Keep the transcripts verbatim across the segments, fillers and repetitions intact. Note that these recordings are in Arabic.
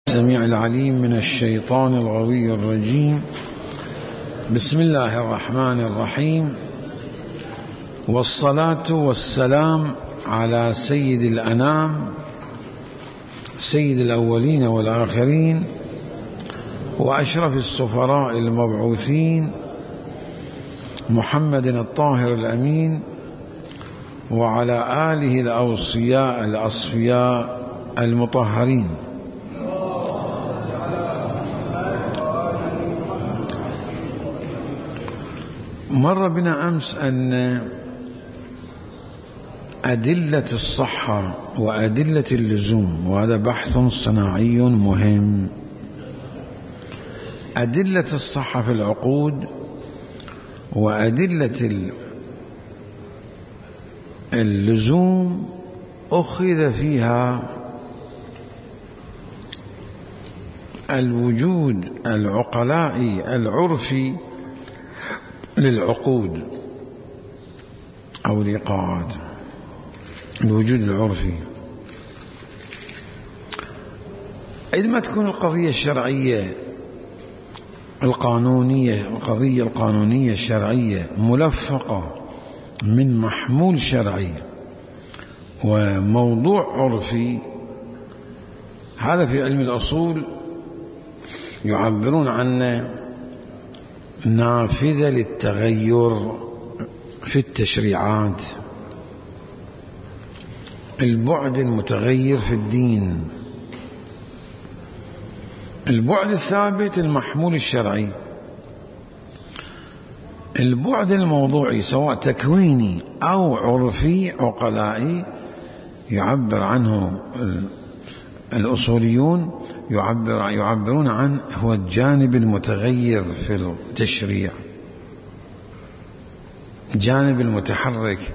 السميع العليم من الشيطان الغوي الرجيم. بسم الله الرحمن الرحيم، والصلاة والسلام على سيد الأنام سيد الأولين والآخرين وأشرف السفراء المبعوثين محمد الطاهر الأمين، وعلى آله الأوصياء الأصفياء المطهرين. مر بنا أمس أن أدلة الصحة وأدلة اللزوم، وهذا بحث صناعي مهم. أدلة الصحة في العقود وأدلة اللزوم أخذ فيها الوجود العقلائي العرفي للعقود أو الإيقاعات، الوجود العرفي. عندما تكون القضية الشرعية القانونية القضية القانونية الشرعية ملفقة من محمول شرعي وموضوع عرفي، هذا في علم الأصول يعبرون عنه نافذة للتغير في التشريعات، البعد المتغير في الدين، البعد الثابت المحمول الشرعي، البعد الموضوعي سواء تكويني أو عرفي عقلائي يعبر عنه الأصوليون، يعبر يعبرون عنه هو الجانب المتغير في التشريع، الجانب المتحرك.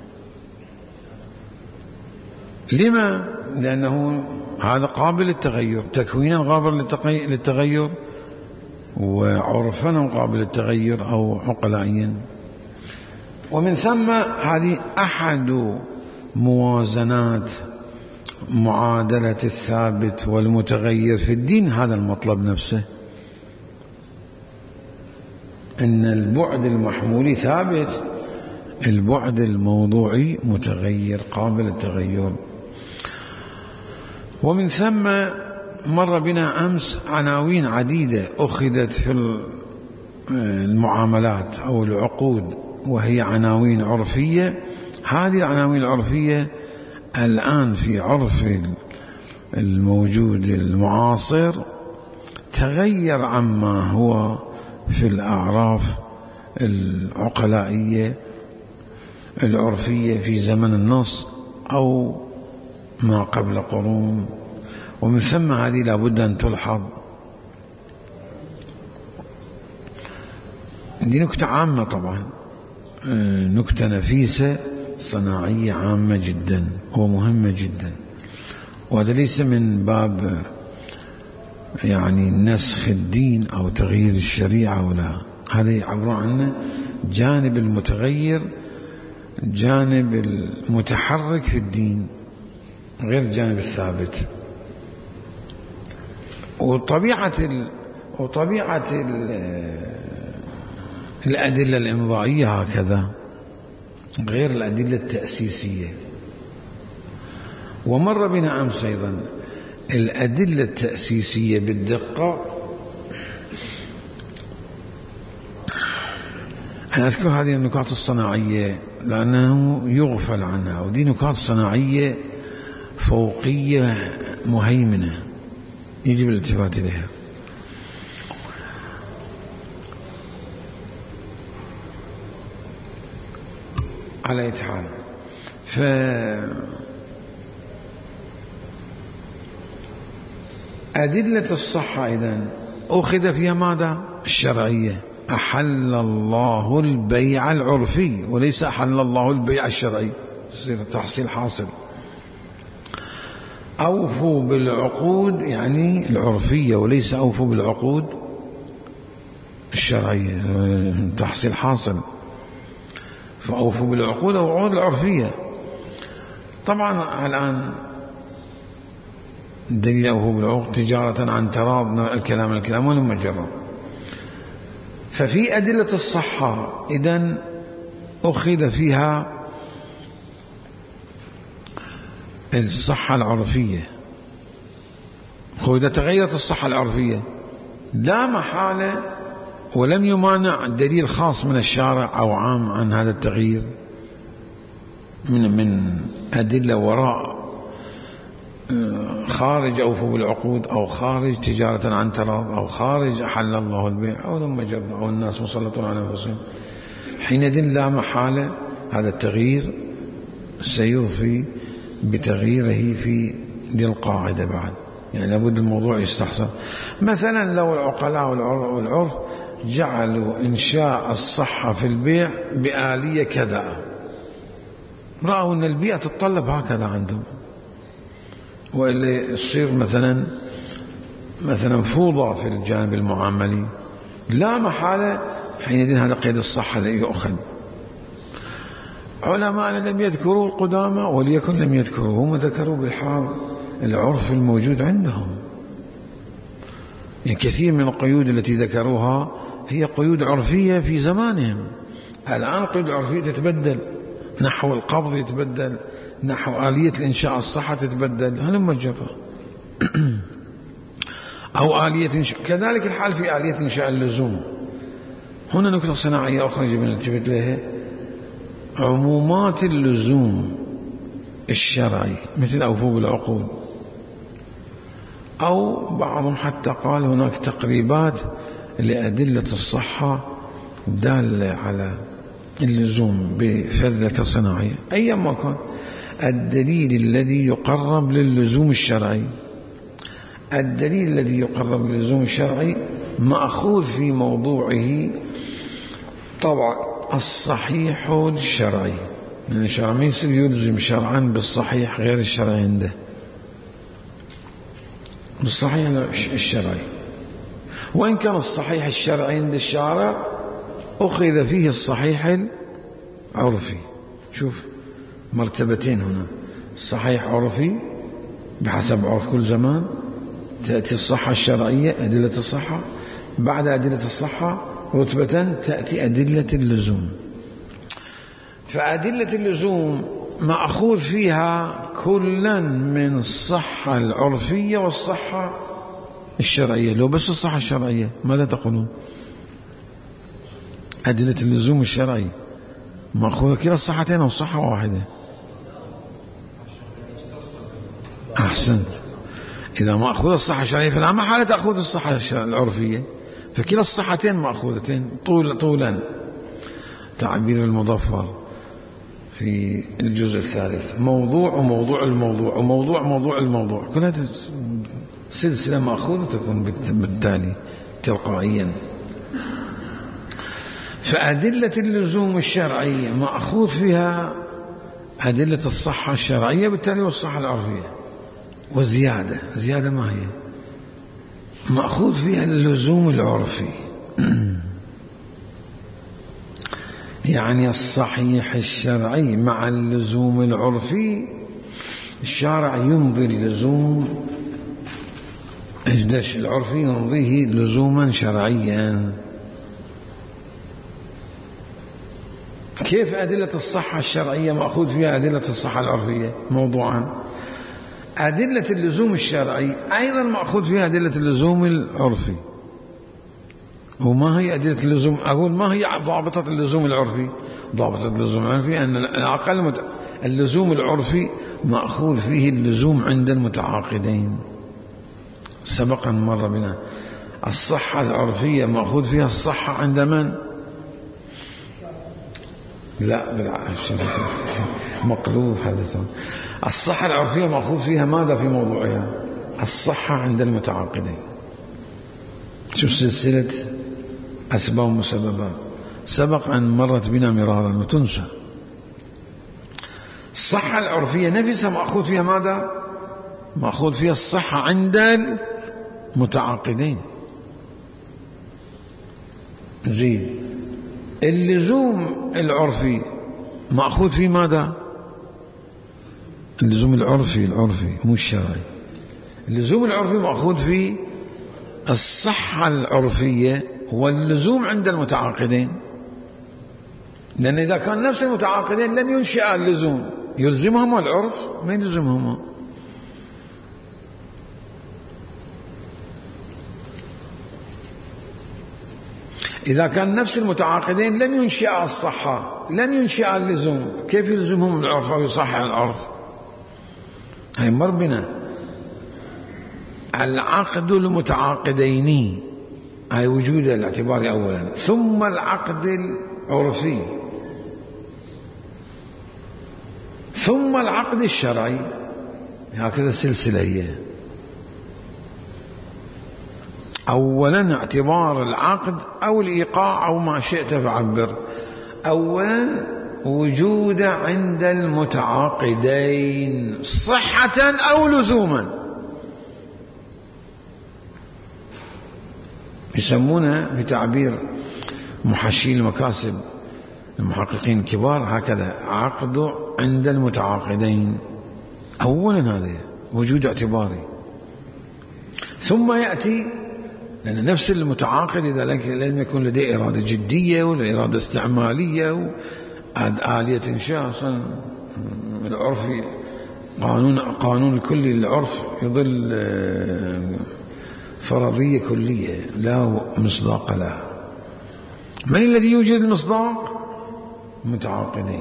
لما؟ لأنه هذا قابل للتغير، تكوينا قابل للتغير وعرفا قابل للتغير أو عقلائيا. ومن ثم هذه أحد موازنات معادلة الثابت والمتغير في الدين، هذا المطلب نفسه، أن البعد المحمولي ثابت، البعد الموضوعي متغير قابل للتغير. ومن ثم مر بنا أمس عناوين عديدة أخذت في المعاملات أو العقود، وهي عناوين عرفية. هذه العناوين العرفية الآن في عرف الموجود المعاصر تغير عما هو في الأعراف العقلائية العرفية في زمن النص أو ما قبل قرون. ومن ثم هذه لابد أن تلحظ، دي نكتة عامة طبعا، نكتة نفيسة صناعية عامة جدا ومهمة جدا، وهذا ليس من باب يعني نسخ الدين أو تغيير الشريعة، ولا، هذا يعبر عنه جانب المتغير، جانب المتحرك في الدين غير الجانب الثابت. وطبيعة ال... وطبيعة ال... الأدلة الإمضائية هكذا غير الأدلة التأسيسية. ومر بنا أمس أيضا الأدلة التأسيسية بالدقة. أنا أذكر هذه النكات الصناعية لأنه يغفل عنها، ودي نكات صناعية فوقية مهيمنة يجب الالتفات إليها. على أي حال، فأدلة الصحة إذن أخذ فيها ماذا؟ الشرعية. أحل الله البيع العرفي وليس أحل الله البيع الشرعي، يصير تحصيل حاصل. أوفوا بالعقود يعني العرفية وليس أوفوا بالعقود الشرعية، تحصيل حاصل. فأوفوا بالعقود أو العقود العرفية. طبعا الآن دليل أوفوا بالعقود تجارة عن تراض، الكلام الكلام ولم يجرب. ففي أدلة الصحة إذن أخذ فيها الصحة العرفية، وإذا تغيرت الصحة العرفية لا محالة ولم يمانع دليل خاص من الشارع أو عام عن هذا التغيير من من أدلة وراء خارج أوفوا بالعقود أو خارج تجارة عن تراض أو خارج أحل الله البيع أو لما جرب أو الناس مسلطون على أنفسهم، حينئذ لا محالة هذا التغيير سيضفي بتغييره في ذي القاعدة بعد، يعني لابد الموضوع يستحسن. مثلا لو العقلاء والعرف جعلوا إنشاء الصحة في البيع بآلية كذا، رأوا أن البيئة تتطلب هكذا عندهم، وإلا يصير مثلا مثلا فوضى في الجانب المعاملي، لا محالة حينئذ هذا قيد الصحة لا يؤخذ. علماء لم يذكروا القدامى وليكن لم يذكروا، هم ذكروا بالحال العرف الموجود عندهم. يعني كثير من القيود التي ذكروها هي قيود عرفية في زمانهم، الآن القيود العرفية تتبدل، نحو القبض يتبدل، نحو آلية الإنشاء الصحة تتبدل، هل مجرى أو آلية إنشاء. كذلك الحال في آلية إنشاء اللزوم. هنا نكتة صناعية أخرى يجب أن نلتفت لها، عمومات اللزوم الشرعي مثل أوفوا بالعقود، أو بعضهم حتى قال هناك تقريبات لأدلة الصحة دالة على اللزوم بفذة صناعية. أيما كان الدليل الذي يقرب للزوم الشرعي، الدليل الذي يقرب للزوم الشرعي مأخوذ في موضوعه طبعا الصحيح الشرعي، يعني الشرع ما يصير يلزم شرعا بالصحيح غير الشرعي عنده، بالصحيح الشرعي، وإن كان الصحيح الشرعي عند الشارع أخذ فيه الصحيح العرفي. شوف مرتبتين هنا، الصحيح عرفي بحسب عرف كل زمان، تأتي الصحة الشرعية أدلة الصحة، بعد أدلة الصحة رتبة تأتي أدلة اللزوم. فأدلة اللزوم مأخوذ فيها كلا من الصحة العرفية والصحة الشرعية. لو بس الصحة الشرعية ماذا تقولون؟ أدلة اللزوم الشرعي مأخوذ كلا الصحتين أو الصحة واحدة؟ أحسنت. إذا مأخوذ الصحة الشرعية فلا محالة تأخذ الصحة العرفية، فكلا الصحتين مأخوذتين طول طولا. تعبير المظفر في الجزء الثالث، موضوع وموضوع الموضوع وموضوع موضوع الموضوع، كل هذه سلسلة مأخوذة تكون بالتالي تلقائيا. فأدلة اللزوم الشرعي مأخوذ فيها أدلة الصحة الشرعية بالتالي والصحة العرفية. وزيادة، زيادة ما هي؟ مأخوذ فيها اللزوم العرفي يعني الصحيح الشرعي مع اللزوم العرفي، الشارع يمضي اللزوم اجدش العرفي يمضيه لزوما شرعيا. كيف أدلة الصحة الشرعية مأخوذ فيها أدلة الصحة العرفية موضوعا؟ أدلة اللزوم الشرعي أيضا مأخوذ فيها أدلة اللزوم العرفي. وما هي أدلة اللزوم؟ أقول ما هي ضابطة اللزوم العرفي؟ ضابطة اللزوم العرفي أن الأقل مت... اللزوم العرفي مأخوذ فيه اللزوم عند المتعاقدين. سبقا مر بنا الصحة العرفية مأخوذ فيها الصحة عند من؟ لا بالعكس مقلوب هذا سن. الصحة العرفية مأخوذ فيها ماذا في موضوعها؟ الصحة عند المتعاقدين. شوف سلسلة أسباب ومسببات سبق أن مرت بنا مرارا وتنسى. الصحة العرفية نفسها مأخوذ فيها ماذا؟ مأخوذ فيها الصحة عند المتعاقدين. زين اللزوم العرفي مأخوذ فيه ماذا؟ اللزوم العرفي العرفي مو الشرعي. اللزوم العرفي مأخوذ في الصحة العرفية واللزوم عند المتعاقدين، لأن إذا كان نفس المتعاقدين لم ينشئ اللزوم يلزمهما العرف؟ ما يلزمهما. إذا كان نفس المتعاقدين لم ينشئ الصحة لم ينشئ اللزوم، كيف يلزمهم العرف أو يصحح العرف؟ هاي مر بنا. العقد المتعاقدين هاي وجود الاعتبار أولا، ثم العقد العرفي، ثم العقد الشرعي، هكذا السلسلة هي. أولا اعتبار العقد أو الإيقاع أو ما شئت فعبر. أولا وجود عند المتعاقدين صحة أو لزوما، يسمونه بتعبير محشي المكاسب المحققين الكبار هكذا: عقد عند المتعاقدين. أولا هذا وجود اعتباري، ثم يأتي، لأن نفس المتعاقد إذا لم يكن لديه إرادة جدية ولا إرادة استعمالية وآلية إنشاء، العرف قانون قانون الكلي للعرف يظل فرضية كلية لا مصداق لها. من الذي يوجد المصداق؟ متعاقدين.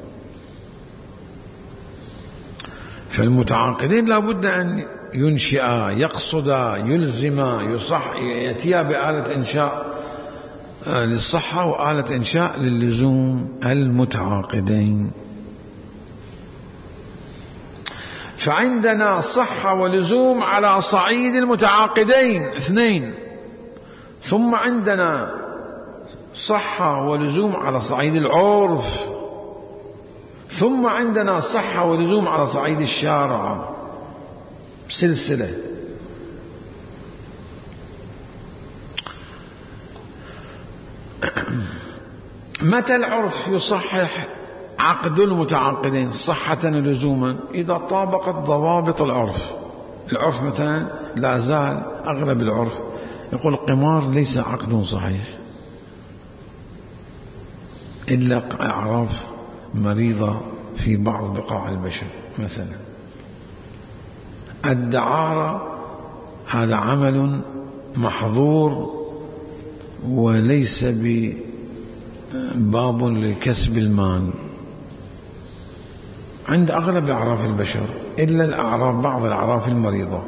فالمتعاقدين لا بد أن ينشئا، يقصدا، يلزما، يصح، يأتيا بآلة إنشاء للصحة وآلة إنشاء للزوم المتعاقدين. فعندنا صحة ولزوم على صعيد المتعاقدين اثنين، ثم عندنا صحة ولزوم على صعيد العرف، ثم عندنا صحة ولزوم على صعيد الشارع. سلسلة. متى العرف يصحح عقد المتعاقدين صحة ولزوما؟ إذا طابقت ضوابط العرف. العرف مثلا لا زال أغلب العرف يقول القمار ليس عقد صحيح إلا أعراف مريضة في بعض بقاع البشر. مثلا الدعارة هذا عمل محظور وليس بباب لكسب المال عند أغلب أعراف البشر إلا الأعراف بعض الأعراف المريضة.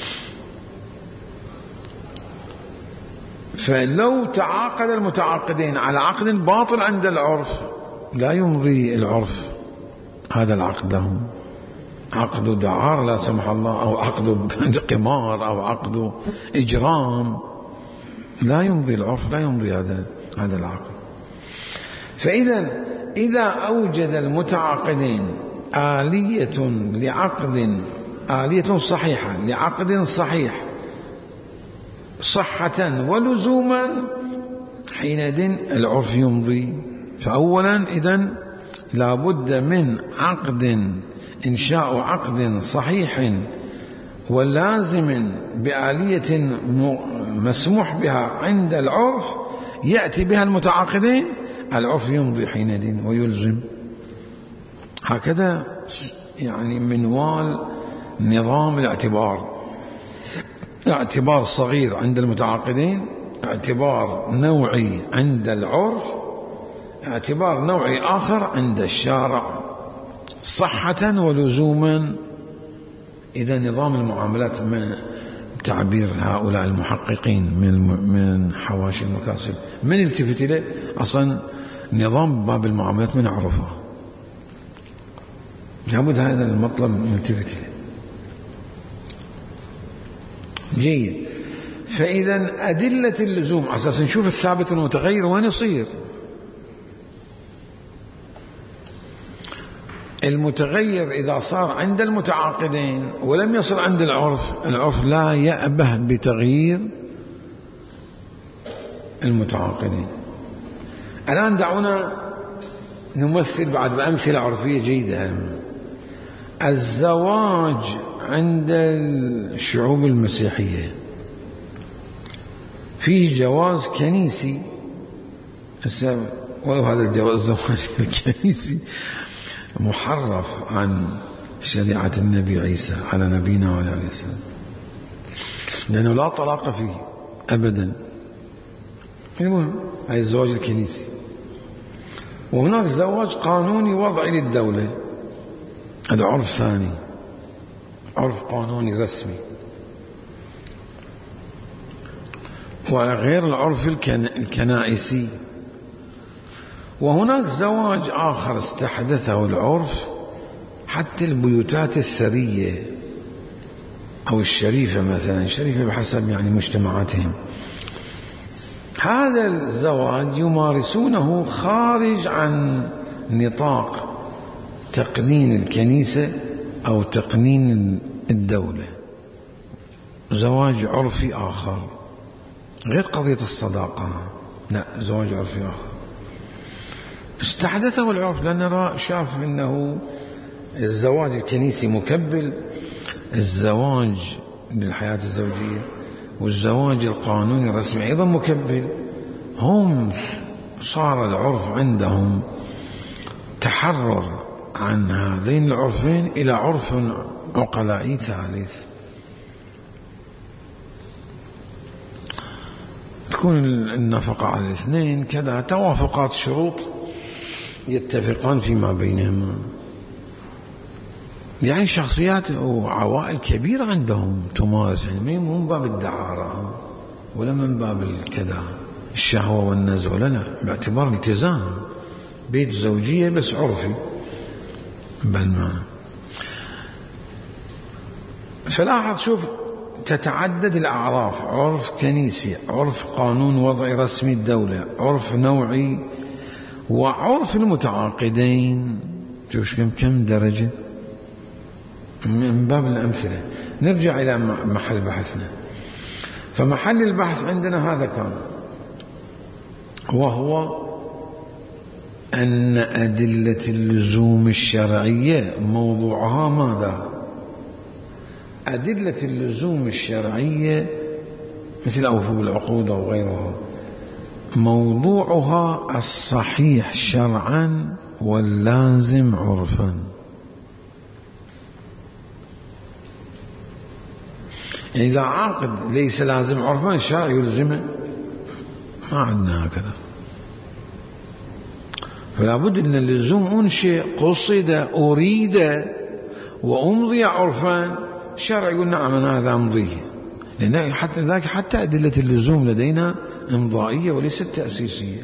فلو تعاقد المتعاقدين على عقد باطل عند العرف لا يمضي العرف هذا العقد لهم، عقد دعار لا سمح الله، أو عقد قمار، أو عقد إجرام، لا يمضي العرف، لا يمضي هذا هذا العقد. فإذا إذا أوجد المتعاقدين آلية لعقد، آلية صحيحة لعقد صحيح صحة ولزوما، حينئذ العرف يمضي. فأولا إذن لا بد من عقد، إنشاء عقد صحيح ولازم بآلية مسموح بها عند العرف يأتي بها المتعاقدين، العرف يمضي حينئذ ويلزم. هكذا يعني منوال نظام الاعتبار. اعتبار صغير عند المتعاقدين، اعتبار نوعي عند العرف، اعتبار نوعي آخر عند الشارع، صحة ولزوما. إذا نظام المعاملات من تعبير هؤلاء المحققين من من حواشي المكاسب من التفت إليه أصلا نظام باب المعاملات من عرفه، لابد هذا المطلب يلتفت إليه. جيد. فإذا أدلة اللزوم على أساس نشوف الثابت والمتغير وين يصير. المتغير إذا صار عند المتعاقدين ولم يصل عند العرف، العرف لا يأبه بتغيير المتعاقدين. الآن دعونا نمثل بعد بأمثلة عرفية جيدة. الزواج عند الشعوب المسيحية فيه جواز كنيسي، ولو هذا الجواز الزواج الكنيسي محرف عن شريعة النبي عيسى على نبينا وعلى عليه السلام، لأنه لا طلاق فيه أبدا. المهم هذا الزواج الكنيسي. وهناك زواج قانوني وضعي للدولة، هذا عرف ثاني، عرف قانوني رسمي، وغير العرف الكنائسي. وهناك زواج آخر استحدثه العرف، حتى البيوتات الثرية أو الشريفة مثلا، الشريفة بحسب يعني مجتمعاتهم، هذا الزواج يمارسونه خارج عن نطاق تقنين الكنيسة أو تقنين الدولة، زواج عرفي آخر غير قضية الصداقة، لا، زواج عرفي آخر استحدثه العرف، لأنه شاف أنه الزواج الكنيسي مكبل الزواج للحياة الزوجية، والزواج القانوني الرسمي أيضا مكبل. هم صار العرف عندهم تحرر عن هذين العرفين إلى عرف عقلائي ثالث، تكون النفقة على الاثنين كذا، توافقات شروط يتفقان فيما بينهما. يعني شخصيات وعوائل كبيرة عندهم تمارس، يعني مو من باب الدعارة ولا من باب الكذا الشهوة والنزوة، لا لا، باعتبار التزام بيت زوجية بس عرفي بالمعنى. فلاحظ شوف تتعدد الأعراف، عرف كنيسي، عرف قانون وضعي رسمي الدولة، عرف نوعي، وعرف المتعاقدين. شوف كم كم درجة من باب الأمثلة. نرجع إلى محل بحثنا. فمحل البحث عندنا هذا كان، وهو أن أدلة اللزوم الشرعية موضوعها ماذا؟ أدلة اللزوم الشرعية مثل أوفوا بالعقود أو غيرها، موضوعها الصحيح شرعا واللازم عرفا. إذا عقد ليس لازم عرفا الشرع يلزمه، ما عندنا هكذا. فلا بد أن اللزوم أنشئ قصد أريد وأمضي عرفا، الشرع يقول نعم أنا هذا أمضيه، لأن حتى ذاك حتى أدلة اللزوم لدينا إمضائية وليست تأسيسية.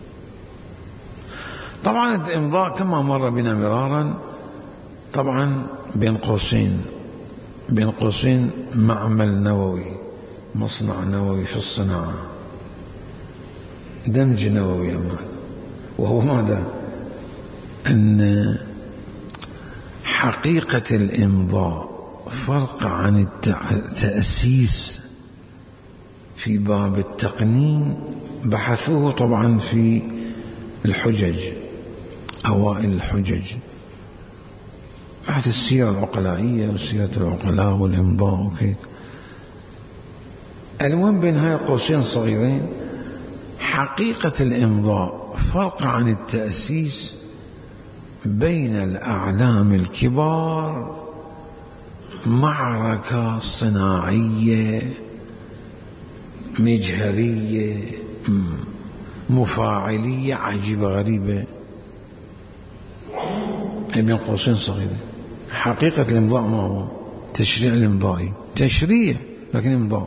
طبعا الإمضاء كما مر بنا مرارا، طبعا بين قوسين بين قوسين معمل نووي، مصنع نووي في الصناعة، دمج نووي أمال، وهو ماذا؟ أن حقيقة الإمضاء فرق عن التأسيس في باب التقنين. بحثوه طبعا في الحجج، أوائل الحجج، بحث السيرة العقلائية وسيرة العقلاء والإمضاء وكيد. المهم بين هاي قوسين صغيرين، حقيقة الإمضاء فرق عن التأسيس بين الأعلام الكبار، معركة صناعية مجهرية مفاعلية عجيبة غريبة، بين قوسين صغيرين. حقيقة الإمضاء ما هو؟ تشريع الإمضائي، تشريع لكن إمضاء،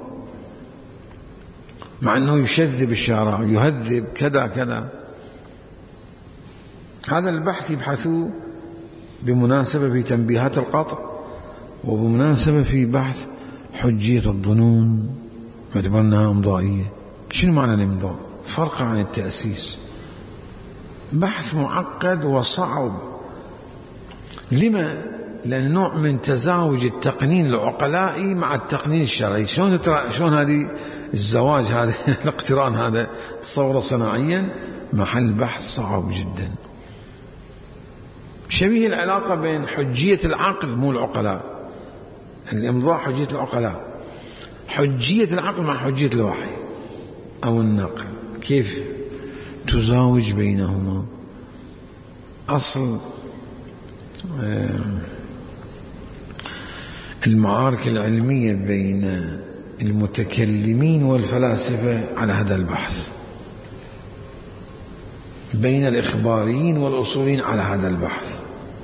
مع أنه يشذب الشارع يهذب كذا كذا. هذا البحث يبحثوه بمناسبة في تنبيهات القطع، وبمناسبة في بحث حجية الظنون باعتبارها إمضائية. شنو معنى الإمضاء؟ فرق عن التأسيس، بحث معقد وصعب. لما؟ لأن نوع من تزاوج التقنين العقلائي مع التقنين الشرعي. شلون شلون هذه الزواج، هذا الاقتران، هذا تصوره صناعيا، محل بحث صعب جدا. شبيه العلاقة بين حجية العقل مو العقلاء، الإمضاء حجية العقلاء، حجية العقل مع حجية الوحي أو النقل، كيف تزاوج بينهما؟ أصل المعارك العلمية بين المتكلمين والفلاسفة على هذا البحث، بين الإخباريين والأصوليين على هذا البحث،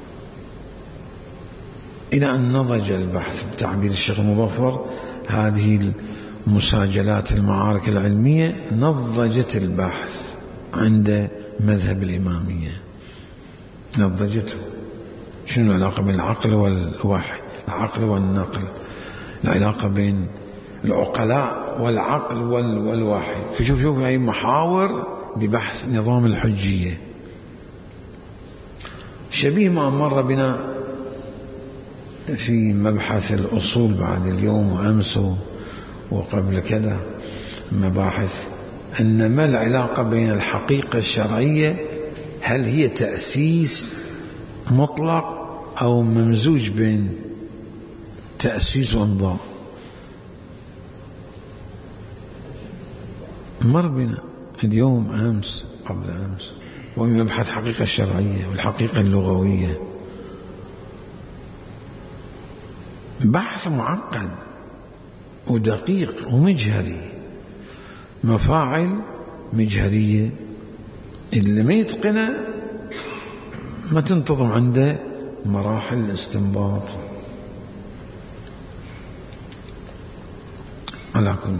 إلى أن نضج البحث بتعبير الشيخ المظفر. هذه المساجلات المعارك العلمية نضجت البحث عند مذهب الإمامية، نضجته. شنو العلاقة بين العقل والوحي، العقل والنقل، العلاقة بين العقلاء والعقل والوحي. فشوف شوف هاي محاور لبحث نظام الحجية، شبيه ما مر بنا في مبحث الأصول بعد اليوم وأمس وقبل كذا مباحث، أن ما العلاقة بين الحقيقة الشرعية، هل هي تأسيس مطلق أو ممزوج بين تأسيس وإمضاء؟ مر بنا اليوم أمس قبل أمس، ومن مبحث حقيقة الشرعية والحقيقة اللغوية. بحث معقد ودقيق ومجهري، مفاعل مجهرية، اللي ما يتقنه ما تنتظم عنده مراحل الاستنباط. على كل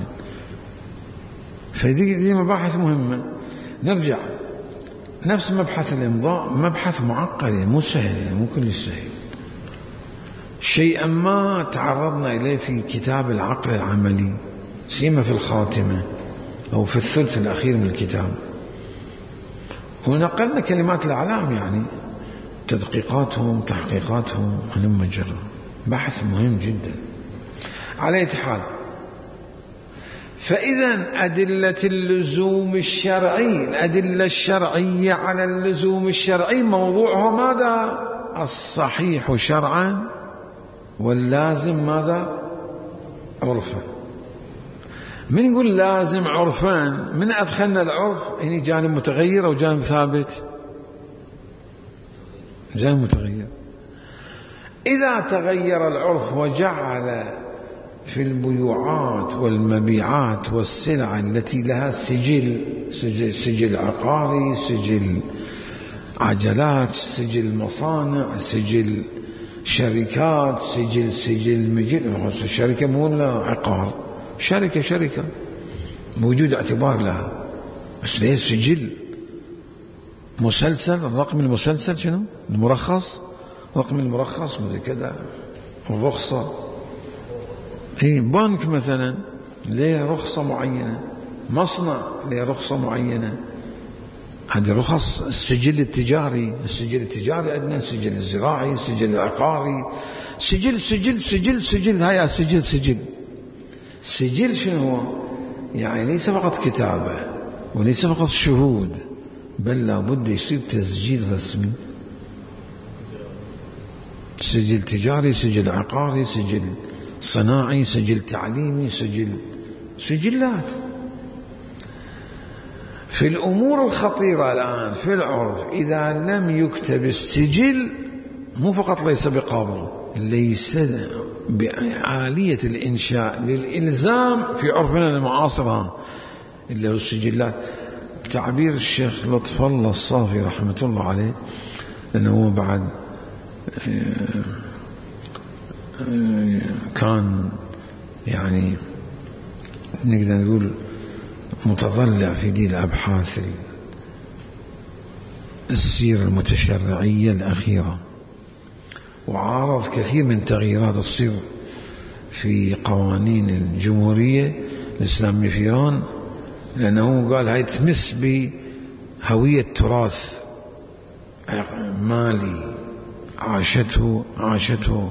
فدي دي مباحث مهمة. نرجع نفس مبحث الإمضاء، مبحث معقد مو سهل، مو كل سهل. شيئا ما تعرضنا إليه في كتاب العقل العملي، سيما في الخاتمة أو في الثلث الأخير من الكتاب، ونقلنا كلمات الأعلام، يعني تدقيقاتهم تحقيقاتهم هلم جرا. بحث مهم جدا. على أي حال، فإذا أدلة اللزوم الشرعي، الأدلة الشرعية على اللزوم الشرعي موضوعها ماذا؟ الصحيح شرعا واللازم ماذا؟ عرفا. من نقول لازم عرفان، من أدخلنا العرف يعني جانب متغير أو جانب ثابت؟ جانب متغير. إذا تغير العرف وجعل في البيوعات والمبيعات والسلع التي لها سجل، سجل, سجل عقاري، سجل عجلات، سجل مصانع، سجل شركات، سجل سجل مجل، الشركة مو لا عقار، شركة شركة موجود اعتبار لها، بس ليه سجل مسلسل، الرقم المسلسل شنو؟ المرخص، رقم المرخص مثل كذا، الرخصة. اي بنك مثلا ليه رخصة معينة، مصنع ليه رخصة معينة، هذه رخص. السجل التجاري، السجل التجاري عندنا، السجل الزراعي، السجل العقاري، سجل سجل سجل سجل هيا سجل سجل سجل شنو هو؟ يعني ليس فقط كتابة وليس فقط شهود، بل لابد يصير تسجيل رسمي، سجل تجاري، سجل عقاري، سجل صناعي، سجل تعليمي، سجل سجلات. في الأمور الخطيرة الآن في العرف، إذا لم يكتب السجل مو فقط ليس بقابل، ليس بعالية الإنشاء للإلزام في عرفنا المعاصر اللي هو السجلات. بتعبير الشيخ لطف الله الصافي رحمة الله عليه، لأنه بعد كان يعني نقدر نقول متضلع في دي الأبحاث السيرة المتشرعية الأخيرة، وعارض كثير من تغييرات تصير في قوانين الجمهورية الإسلامية في إيران، لأنه قال هاي تمس بهوية تراث مالي عاشته عاشته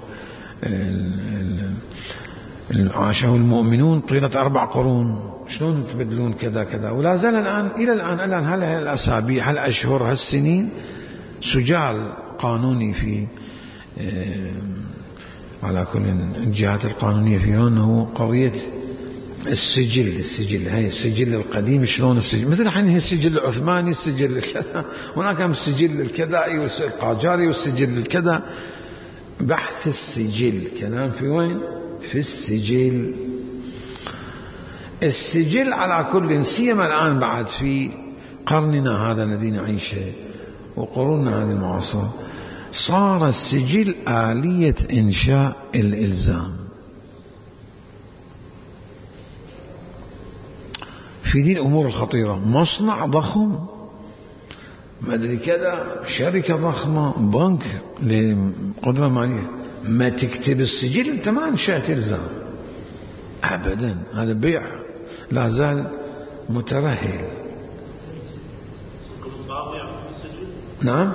عاشه المؤمنون طيلة أربع قرون، شلون تبدلون كذا كذا. ولا زال الآن إلى الآن الآن هل الأسابيع هل الأشهر هالسنين سجال قانوني في على كل الجهات القانونية في إيران هو قضية السجل. السجل هاي السجل القديم، شلون السجل مثل الحين هي السجل العثماني، السجل الكذا، هناك السجل الكذائي والقاجاري والسجل الكذا. بحث السجل كلام في وين؟ في السجل. السجل على كل سيما الآن بعد في قرننا هذا الذي نعيشه وقروننا هذه المعاصرة، صار السجل آلية إنشاء الإلزام. في دي الأمور الخطيرة، مصنع ضخم ما أدري كذا، شركة ضخمة، بنك لقدرة مالية، ما تكتب السجل أنت ما أنشأت إلزام أبدا. هذا بيع لا زال مترهل. نعم،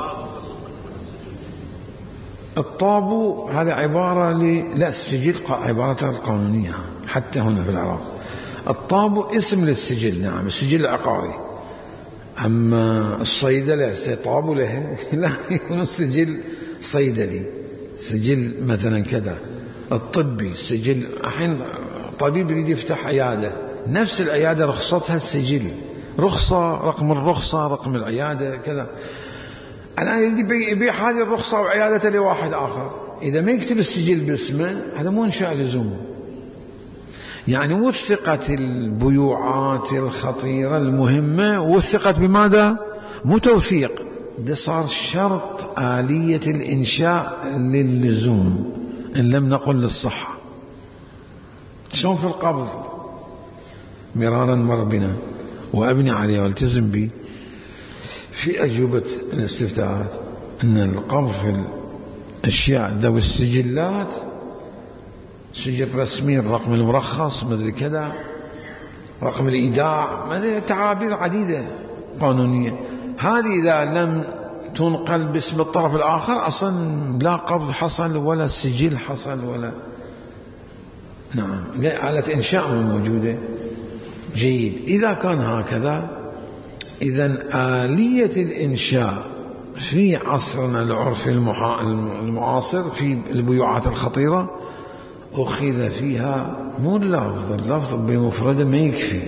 الطابو هذا عبارة ل... لا السجل عبارة القانونية حتى هنا في العراق. الطابو اسم للسجل، نعم السجل العقاري. أما الصيدلة طابو له لا، يكون السجل صيدلي، سجل مثلا كذا. الطبي سجل، الحين طبيب يريد يفتح عيادة، نفس العيادة رخصتها السجل، رخصة، رقم الرخصة، رقم العيادة كذا. الآن يريد يبيع هذه الرخصة وعيادة لواحد آخر، إذا ما يكتب السجل باسمه هذا مو إنشاء لزوم. يعني وثقت البيوعات الخطيرة المهمة، وثقت بماذا؟ مو توثيق، ده صار شرط آلية الإنشاء للزوم إن لم نقل للصحة. شلون في القبض مرارا مر بنا وأبني عليه والتزم به في أجوبة الاستفتاءات أن القبض في الأشياء ذوي السجلات، سجل رسمي، الرقم المرخص، مدري كذا، رقم الإيداع، مدري تعابير عديدة قانونية، هذه إذا لم تنقل باسم الطرف الآخر أصلا لا قبض حصل ولا سجل حصل ولا. نعم، آلة إنشاء موجودة. جيد، إذا كان هكذا إذن آلية الإنشاء في عصرنا العرفي المعاصر في البيوعات الخطيرة أخذ فيها مو اللفظ، اللفظ بمفرده ما يكفي،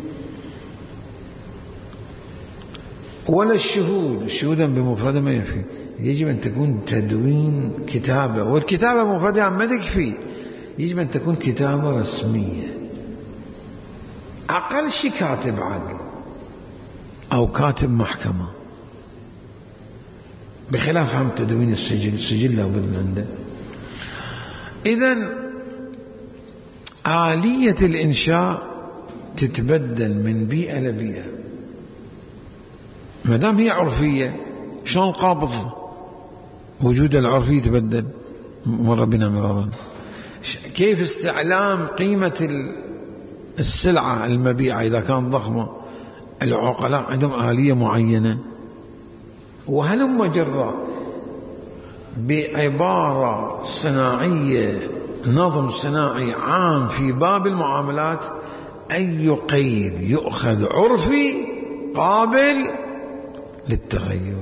ولا الشهود، الشهود بمفرده ما يكفي، يجب أن تكون تدوين كتابة، والكتابة بمفردها ما تكفي، يجب أن تكون كتابة رسمية، أقل شيء كاتب عدل أو كاتب محكمة، بخلاف هم تدوين السجل، السجل لا بد من عنده. إذن آلية الإنشاء تتبدل من بيئة لبيئة، ما دام هي عرفية شلون القابض وجود العرفي يتبدل؟ مر بنا مرارا. كيف استعلام قيمة السلعة المبيعة إذا كانت ضخمة؟ العقلاء عندهم آلية معينة، وهلم جرى بعبارة صناعية، نظم صناعي عام في باب المعاملات، أي قيد يؤخذ عرفي قابل للتغير،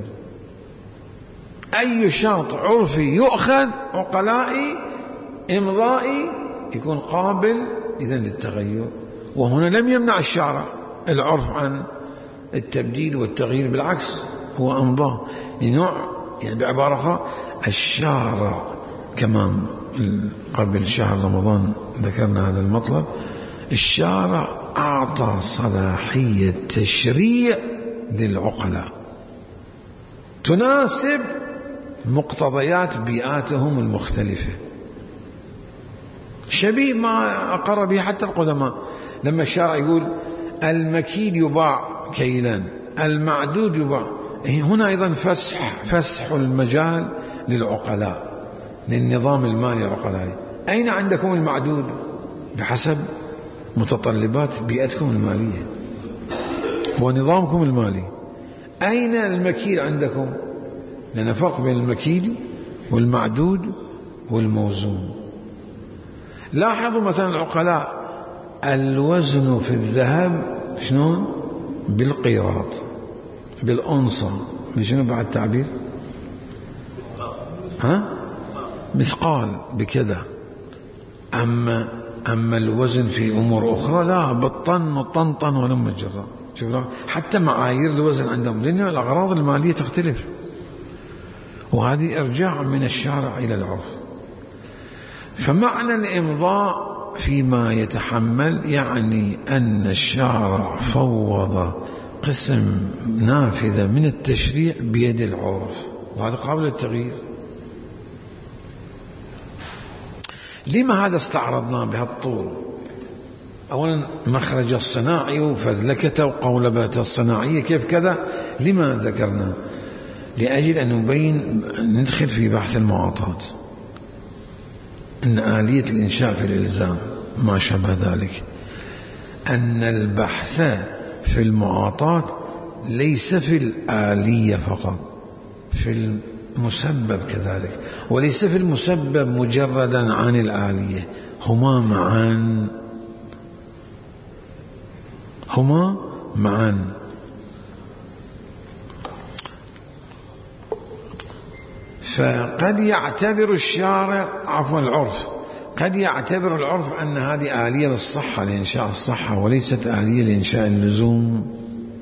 أي شرط عرفي يؤخذ عقلائي إمضائي يكون قابل إذن للتغير. وهنا لم يمنع الشارع العرف عن التبديل والتغيير، بالعكس هو أمضاه. نوع يعني بعبارة أخرى، الشارع كمان قبل شهر رمضان ذكرنا هذا المطلب، الشارع أعطى صلاحية تشريع للعقلاء تناسب مقتضيات بيئاتهم المختلفة، شبيه ما أقر به حتى القدماء، لما الشارع يقول المكيل يباع كيلا، المعدود يباع. هنا أيضا فسح فسح المجال للعقلاء، للنظام المالي العقلائي. أين عندكم المعدود؟ بحسب متطلبات بيئتكم المالية ونظامكم المالي. أين المكيل عندكم؟ لأن فرق بين المكيل والمعدود والموزون. لاحظوا مثلا العقلاء الوزن في الذهب شنو؟ بالقيراط، بالأنصة، بشنو بعد تعبير؟ ها مثقال بكذا. أما أما الوزن في أمور أخرى لا، بالطن والطنطن ولم الجرة. شوف حتى معايير الوزن عندهم، لأن الأغراض المالية تختلف، وهذه إرجاع من الشارع إلى العرف. فمعنى الإمضاء فيما يتحمل يعني أن الشارع فوض قسم نافذة من التشريع بيد العرف، وهذا قابل للتغيير. لما هذا استعرضناه بهالطول؟ أولا مخرج الصناعي وفذلكته وقولبته الصناعية كيف كذا. لما ذكرنا؟ لأجل أن نبين، ندخل في بحث المعاطات، أن آلية الإنشاء في الإلزام ما شابه ذلك، أن البحث في المعاطات ليس في الآلية فقط، في المسبب كذلك، وليس في المسبب مجردا عن الآلية، هما معا هما معا فقد يعتبر الشارع عفوا العرف قد يعتبر العرف أن هذه آلية للصحة لإنشاء الصحة، وليست آلية لإنشاء اللزوم.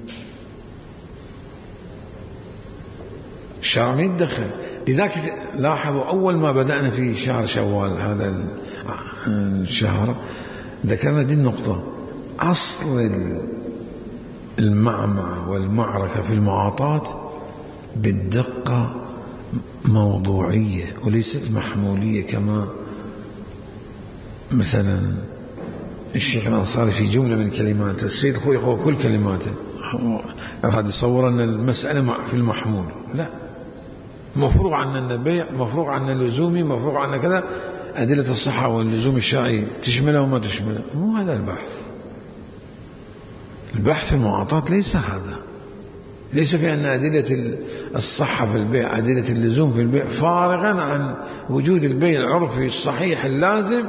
الشارع ما يتدخل. لذلك لاحظوا أول ما بدأنا في شهر شوال هذا الشهر ذكرنا دي النقطة: أصل المعمعة والمعركة في المعاطات بالدقة موضوعية وليست محمولية، كما مثلا الشيخ الأنصاري في جملة من كلماته، السيد خوي هو كل كلماته هذا يصور أن المسألة في المحمول. لا، مفروغ عن البيع، مفروغ عن اللزومي، مفروغ عن كذا. أدلة الصحة واللزوم الشرعي تشمله وما تشمله، مو هذا البحث. البحث في المعاطات ليس هذا، ليس في أن أدلة الصحة في البيع، أدلة اللزوم في البيع، فارغا عن وجود البيع العرفي الصحيح اللازم،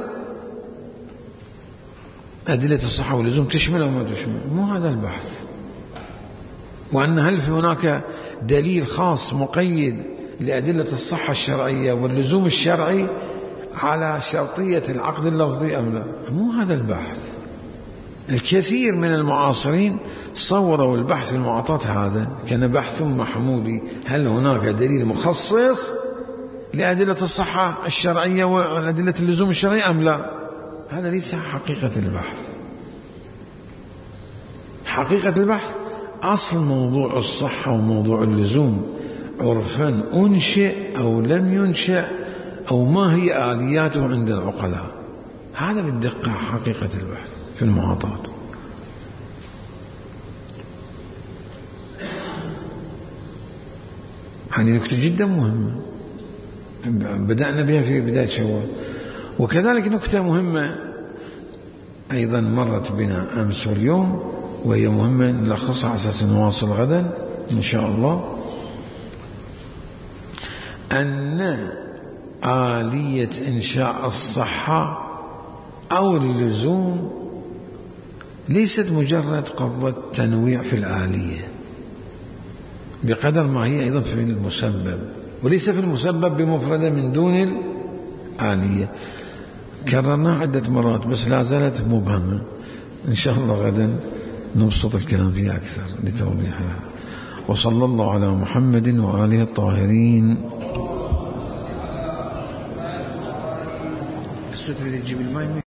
أدلة الصحة واللزوم تشمله وما تشمله، مو هذا البحث. وأن هل في هناك دليل خاص مقيد لأدلة الصحة الشرعية واللزوم الشرعي على شرطية العقد اللفظي أم لا؟ مو هذا البحث. الكثير من المعاصرين صوروا البحث في المعاطات هذا كان بحث محمولي، هل هناك دليل مخصص لأدلة الصحة الشرعية وأدلة اللزوم الشرعي أم لا؟ هذا ليس حقيقة البحث. حقيقة البحث أصل موضوع الصحة وموضوع اللزوم عرفا أنشئ أو لم ينشئ، أو ما هي آلياته عند العقلاء. هذا بالدقة حقيقة البحث في المعاطات. هذه نكتة جدا مهمة بدأنا بها في بداية شوال. وكذلك نكتة مهمة أيضا مرت بنا أمس واليوم، وهي مهمة نلخصها على أساس نواصل غدا إن شاء الله، أن آلية إنشاء الصحة أو اللزوم ليست مجرد قضة تنويع في الآلية بقدر ما هي أيضا في المسبب، وليس في المسبب بمفردة من دون الآلية. كررناها عدة مرات بس لا زالت مبهمة. إن شاء الله غدا نبسط الكلام فيها أكثر لتوضيحها. وصلى الله على محمد وآله الطاهرين. الستر اللي تجيب الماء